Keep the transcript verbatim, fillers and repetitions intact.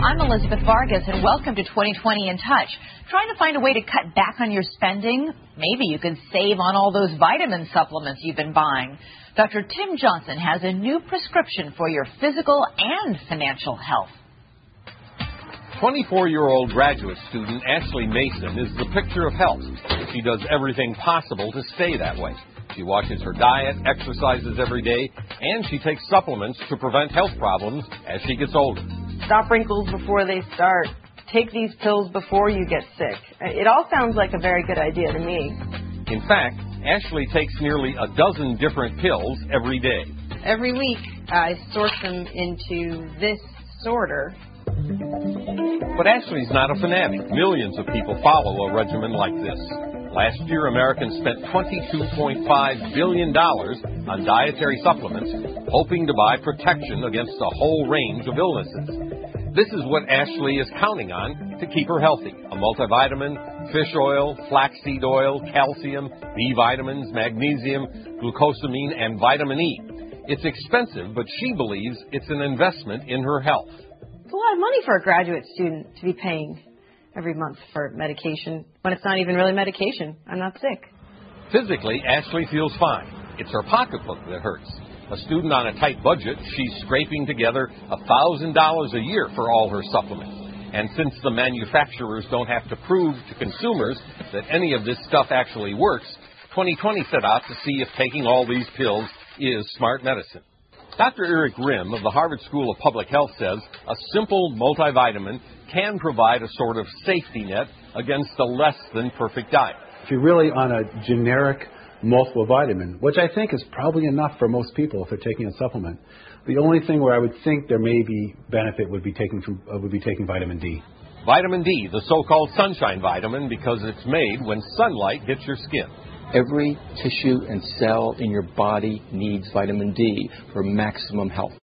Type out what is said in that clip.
I'm Elizabeth Vargas, and welcome to twenty twenty in Touch. Trying to find a way to cut back on your spending? Maybe you could save on all those vitamin supplements you've been buying. Doctor Tim Johnson has a new prescription for your physical and financial health. twenty-four-year-old graduate student Ashley Mason is the picture of health. She does everything possible to stay that way. She watches her diet, exercises every day, and she takes supplements to prevent health problems as she gets older. Stop wrinkles before they start. Take these pills before you get sick. It all sounds like a very good idea to me. In fact, Ashley takes nearly a dozen different pills every day. Every week, I sort them into this sorter. But Ashley's not a fanatic. Millions of people follow a regimen like this. Last year, Americans spent twenty-two point five billion dollars on dietary supplements, hoping to buy protection against a whole range of illnesses. This is what Ashley is counting on to keep her healthy. A multivitamin, fish oil, flaxseed oil, calcium, B vitamins, magnesium, glucosamine, and vitamin E. It's expensive, but she believes it's an investment in her health. It's a lot of money for a graduate student to be paying every month for medication when it's not even really medication. I'm not sick. Physically, Ashley feels fine. It's her pocketbook that hurts. A student on a tight budget, she's scraping together one thousand dollars a year for all her supplements. And since the manufacturers don't have to prove to consumers that any of this stuff actually works, twenty twenty set out to see if taking all these pills is smart medicine. Doctor Eric Rim of the Harvard School of Public Health says a simple multivitamin can provide a sort of safety net against a less than perfect diet. If you're really on a generic multiple vitamin, which I think is probably enough for most people if they're taking a supplement, the only thing where I would think there may be benefit would be taking from, uh, would be taking vitamin D. Vitamin D, the so-called sunshine vitamin, because it's made when sunlight hits your skin. Every tissue and cell in your body needs vitamin D for maximum health.